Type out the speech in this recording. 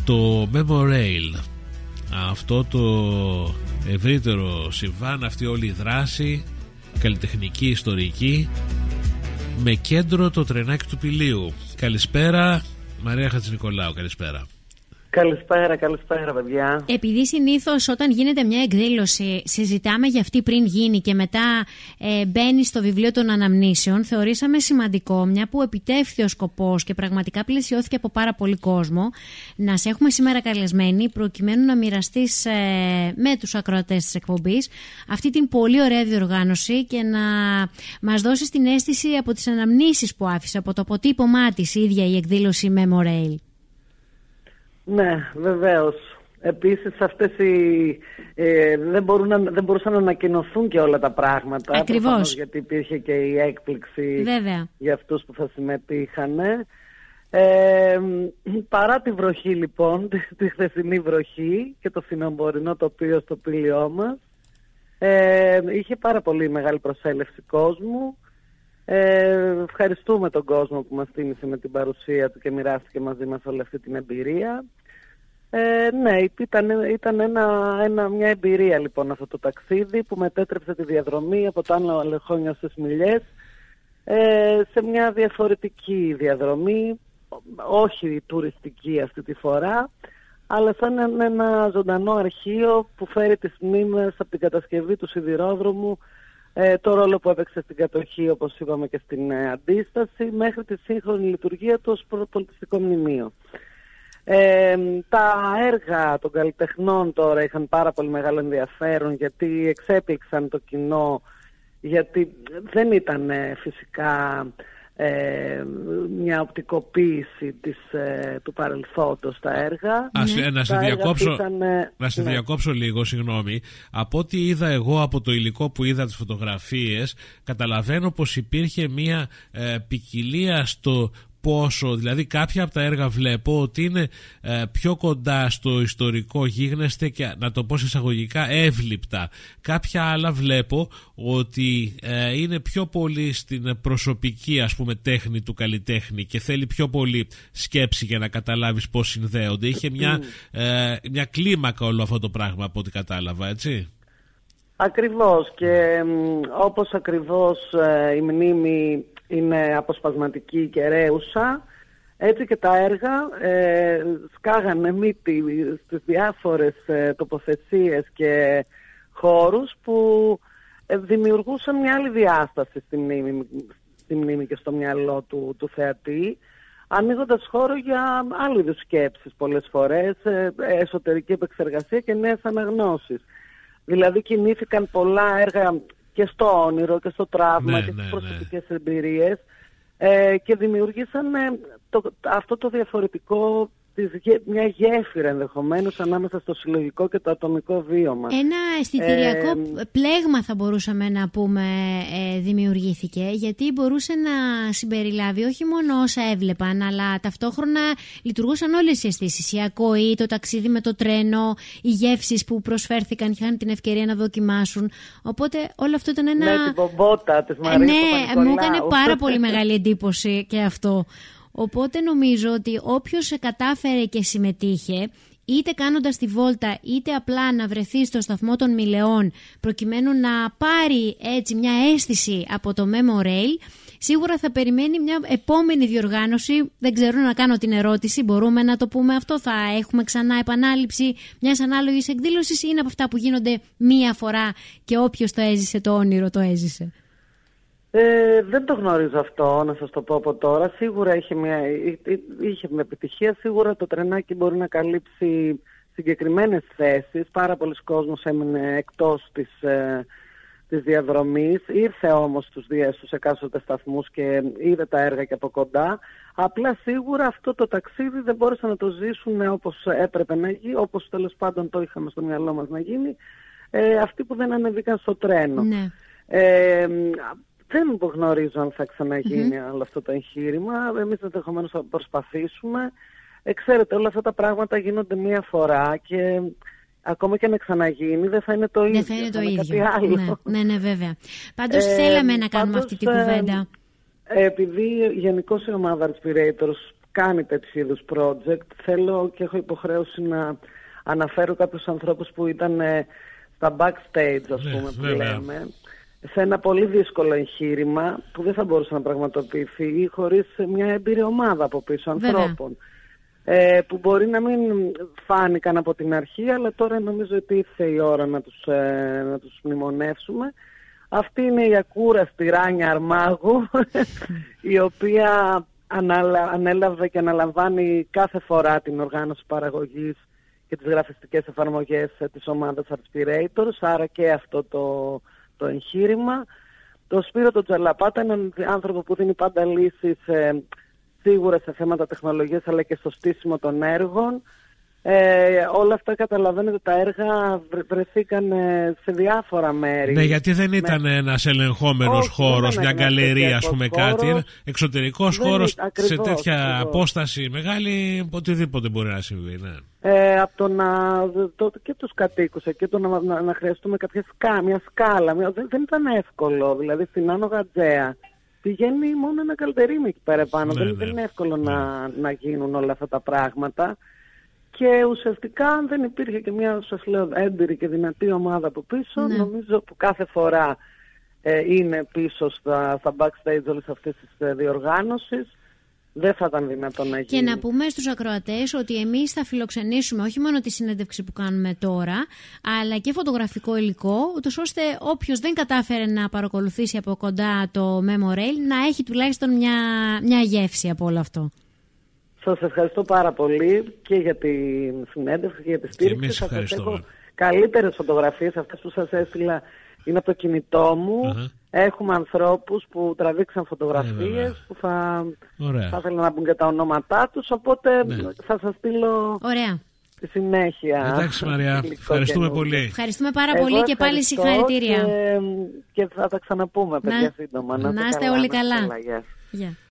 το Memorail, αυτό το ευρύτερο συμβάν, αυτή όλη η δράση καλλιτεχνική, ιστορική, με κέντρο το τρενάκι του Πηλίου. Καλησπέρα Μαρία Χατζηνικολάου, καλησπέρα. Καλησπέρα παιδιά. Επειδή συνήθως όταν γίνεται μια εκδήλωση συζητάμε για αυτή πριν γίνει και μετά μπαίνει στο βιβλίο των αναμνήσεων, θεωρήσαμε σημαντικό, μια που επιτεύχθη ο σκοπός και πραγματικά πλαισιώθηκε από πάρα πολύ κόσμο, να σε έχουμε σήμερα καλεσμένη προκειμένου να μοιραστείς με τους ακροατές της εκπομπής αυτή την πολύ ωραία διοργάνωση και να μας δώσεις την αίσθηση από τις αναμνήσεις που άφησε, από το αποτύπωμά της η ίδια η εκδήλωση Memorail. Ναι, βεβαίως. Επίσης αυτές δεν μπορούσαν να ανακοινωθούν και όλα τα πράγματα. Ακριβώς. Γιατί υπήρχε και η έκπληξη Βέβαια. για αυτούς που θα συμμετείχαν. Παρά τη βροχή λοιπόν, τη χθεσινή βροχή και το φθινοπορεινό τοπίο στο Πήλιό μας, είχε πάρα πολύ μεγάλη προσέλευση κόσμου. Ευχαριστούμε τον κόσμο που μας τίμησε με την παρουσία του και μοιράστηκε μαζί μας όλη αυτή την εμπειρία. Ναι, ήταν μια εμπειρία λοιπόν αυτό το ταξίδι που μετέτρεψε τη διαδρομή από το Άνω Αλεχόνιο στις Μιλιές σε μια διαφορετική διαδρομή, όχι τουριστική αυτή τη φορά, αλλά σαν ένα ζωντανό αρχείο που φέρει τις μνήμες από την κατασκευή του σιδηρόδρομου, το ρόλο που έπαιξε στην κατοχή, όπως είπαμε, και στην αντίσταση, μέχρι τη σύγχρονη λειτουργία του ως πολιτιστικό μνημείο. Τα έργα των καλλιτεχνών τώρα είχαν πάρα πολύ μεγάλο ενδιαφέρον, γιατί εξέπληξαν το κοινό, γιατί δεν ήταν φυσικά μια οπτικοποίηση του παρελθόντος τα έργα. Να σε διακόψω λίγο, συγγνώμη. Από ό,τι είδα εγώ από το υλικό που είδα, τις φωτογραφίες, καταλαβαίνω πως υπήρχε μια ποικιλία στο πόσο, δηλαδή κάποια από τα έργα βλέπω ότι είναι πιο κοντά στο ιστορικό γίγνεσθε και, να το πω εισαγωγικά, εύληπτα. Κάποια άλλα βλέπω ότι είναι πιο πολύ στην προσωπική, ας πούμε, τέχνη του καλλιτέχνη και θέλει πιο πολύ σκέψη για να καταλάβεις πώς συνδέονται. Είχε μια κλίμακα όλο αυτό το πράγμα από ό,τι κατάλαβα, έτσι. Ακριβώς, και όπως ακριβώς η μνήμη είναι αποσπασματική και ρέουσα, έτσι και τα έργα σκάγανε μύτη στις διάφορες τοποθεσίες και χώρους που δημιουργούσαν μια άλλη διάσταση στη μνήμη και στο μυαλό του θεατή, ανοίγοντας χώρο για άλλου είδους σκέψεις πολλές φορές, εσωτερική επεξεργασία και νέες αναγνώσεις. Δηλαδή κινήθηκαν πολλά έργα και στο όνειρο και στο τραύμα και στις προσωπικές εμπειρίες, και δημιουργήσαν αυτό το διαφορετικό, μια γέφυρα ενδεχομένως ανάμεσα στο συλλογικό και το ατομικό βίωμα. Ένα αισθητηριακό πλέγμα θα μπορούσαμε να πούμε δημιουργήθηκε, γιατί μπορούσε να συμπεριλάβει όχι μόνο όσα έβλεπαν, αλλά ταυτόχρονα λειτουργούσαν όλες οι αισθήσεις. Η ακοή, το ταξίδι με το τρένο, οι γεύσεις που προσφέρθηκαν και είχαν την ευκαιρία να δοκιμάσουν. Οπότε όλο αυτό ήταν ένα... Ναι, την πομπότα της Μαρίας Παπα-Νικολάου. Μου έκανε πάρα πολύ μεγάλη εντύπωση και αυτό. Οπότε νομίζω ότι όποιος κατάφερε και συμμετείχε, είτε κάνοντας τη βόλτα είτε απλά να βρεθεί στο σταθμό των Μιλεών προκειμένου να πάρει έτσι μια αίσθηση από το Memorail, σίγουρα θα περιμένει μια επόμενη διοργάνωση. Δεν ξέρω, να κάνω την ερώτηση, μπορούμε να το πούμε αυτό, θα έχουμε ξανά επανάληψη μιας ανάλογης εκδήλωσης ή είναι από αυτά που γίνονται μία φορά και όποιος το έζησε το όνειρο το έζησε? Δεν το γνωρίζω αυτό, να σας το πω από τώρα. Σίγουρα είχε μια επιτυχία. Σίγουρα το τρενάκι μπορεί να καλύψει συγκεκριμένες θέσεις. Πάρα πολλοί κόσμος έμεινε εκτός της διαδρομής. Ήρθε όμως στους εκάστοτε σταθμούς και είδε τα έργα και από κοντά. Απλά σίγουρα αυτό το ταξίδι δεν μπόρεσαν να το ζήσουν όπως έπρεπε να γίνει, όπως τέλος πάντων το είχαμε στο μυαλό μας να γίνει, αυτοί που δεν ανεβήκαν στο τρένο. Ναι. Δεν γνωρίζω αν θα ξαναγίνει όλο αυτό το εγχείρημα. Εμείς ενδεχομένως θα προσπαθήσουμε. Ξέρετε, όλα αυτά τα πράγματα γίνονται μία φορά και ακόμα και να ξαναγίνει δεν θα είναι το ίδιο. Δεν θα είναι το ίδιο. Ναι, βέβαια. Πάντως θέλαμε να κάνουμε αυτή την κουβέντα. Επειδή γενικώς η ομάδα Respirators κάνει τέτοιου είδους project. Θέλω και έχω υποχρέωση να αναφέρω κάποιους ανθρώπους που ήταν στα backstage, ας πούμε, που λέμε, σε ένα πολύ δύσκολο εγχείρημα που δεν θα μπορούσε να πραγματοποιηθεί χωρίς μια εμπειρία ομάδα από πίσω ανθρώπων. Που μπορεί να μην φάνηκαν από την αρχή, αλλά τώρα νομίζω ότι ήρθε η ώρα να τους μνημονεύσουμε. Αυτή είναι η ακούραστη Ράνια Αρμάγου, η οποία ανέλαβε και αναλαμβάνει κάθε φορά την οργάνωση παραγωγής και τις γραφιστικές εφαρμογές της ομάδας Artspirators, άρα και αυτό το εγχείρημα. Το Σπύρο τον Τζαλαπάτα είναι έναν άνθρωπο που δίνει πάντα λύσεις σίγουρα σε θέματα τεχνολογίας, αλλά και στο στήσιμο των έργων. Όλα αυτά καταλαβαίνετε, τα έργα βρεθήκαν σε διάφορα μέρη. Ναι, γιατί δεν ήταν ένας ελεγχόμενος χώρος, μια γκαλερία, ας πούμε, κάτι. Εξωτερικός χώρος, σε τέτοια απόσταση μεγάλη, οτιδήποτε μπορεί να συμβεί. Ναι. Από και τους κατοίκους και να χρειαστούμε μια σκάλα. Δεν ήταν εύκολο. Δηλαδή στην Άνω Γατζέα πηγαίνει μόνο ένα καλτερίμι εκεί πέρα πάνω. Δεν είναι εύκολο να γίνουν όλα αυτά τα πράγματα. Και ουσιαστικά αν δεν υπήρχε και μια, σας λέω, έμπειρη και δυνατή ομάδα από πίσω, νομίζω που κάθε φορά είναι πίσω στα backstage όλες αυτές τις διοργάνωσεις, δεν θα ήταν δυνατόν να γίνει. Και να πούμε στους ακροατές ότι εμείς θα φιλοξενήσουμε όχι μόνο τη συνέντευξη που κάνουμε τώρα, αλλά και φωτογραφικό υλικό, ούτως ώστε όποιος δεν κατάφερε να παρακολουθήσει από κοντά το Memorail να έχει τουλάχιστον μια γεύση από όλο αυτό. Σας ευχαριστώ πάρα πολύ και για τη συνέντευξη και για τη στήριξη. Σας έχω καλύτερες φωτογραφίες, αυτές που σας έστειλα είναι από το κινητό μου. Έχουμε ανθρώπους που τραβήξαν φωτογραφίες που θα ήθελα να μπουν και τα ονόματά τους, οπότε θα σας στείλω στη συνέχεια. Εντάξει Μαρία, ευχαριστούμε πολύ. Ευχαριστούμε πάρα πολύ και πάλι συγχαρητήρια. Και θα τα ξαναπούμε παιδιά σύντομα. Να είστε όλοι καλά.